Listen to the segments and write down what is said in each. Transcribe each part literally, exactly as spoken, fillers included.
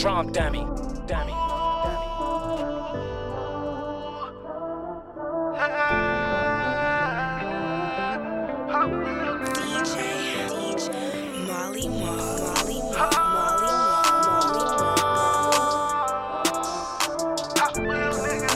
Drum dummy, dummy, dummy. D J, D J, Molly Mo, Molly Mo, Molly Mo, Molly Mo.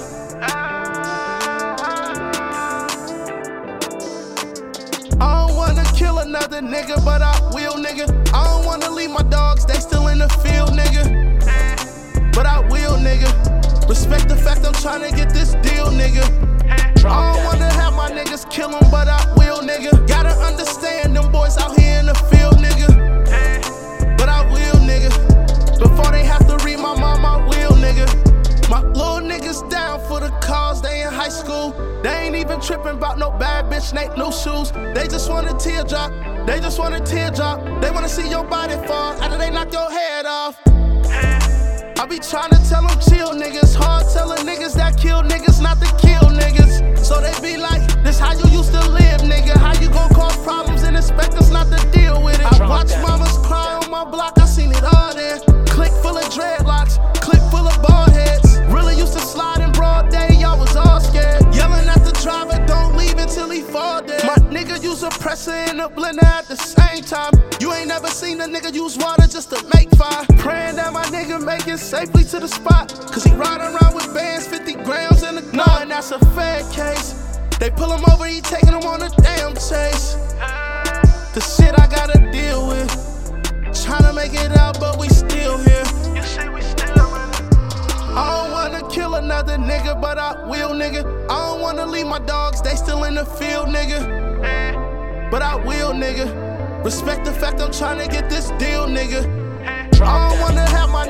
I don't wanna kill another nigga, but I will, nigga. I don't wanna leave my dogs, they still in the field, nigga. But I will, nigga. Respect the fact I'm tryna get this deal, nigga. I don't wanna have my niggas kill them, but I will, nigga. Gotta understand them boys out here in the field, nigga. But I will, nigga. Before they have to read my mom, I will, nigga. My little niggas down for the cause, they in high school. They ain't even tripping about no bad bitch, Nate, no shoes. They just want a teardrop, they just want a teardrop. They wanna see your body fall after they knock your head off. I be tryna tell them chill, niggas. Hard telling niggas that kill niggas, not to kill niggas. So they be like, this how you used to live, nigga. How you gon' cause problems and expect us not to deal with it? I watch mamas cry on my block, I seen it all there. Click full of dreadlocks, click full of bald heads. Really used to slide in broad day, y'all was all scared. Yelling at the driver, don't leave until he fall dead. My nigga use a presser and a blender at the same time. You ain't never seen a nigga use water just to make fire. Praying that my nigga make it safely to the spot, cause he ride around with bands, fifty grams in the car, and that's a fair case. They pull him over, he taking him on a damn chase. The shit I gotta deal with. Tryna make it out, but we still here. You say we still in it. I don't wanna kill another nigga, but I will, nigga. I don't wanna leave my dogs, they still in the field, nigga. But I will, nigga. Respect the fact I'm tryna get this deal, nigga. I don't wanna have my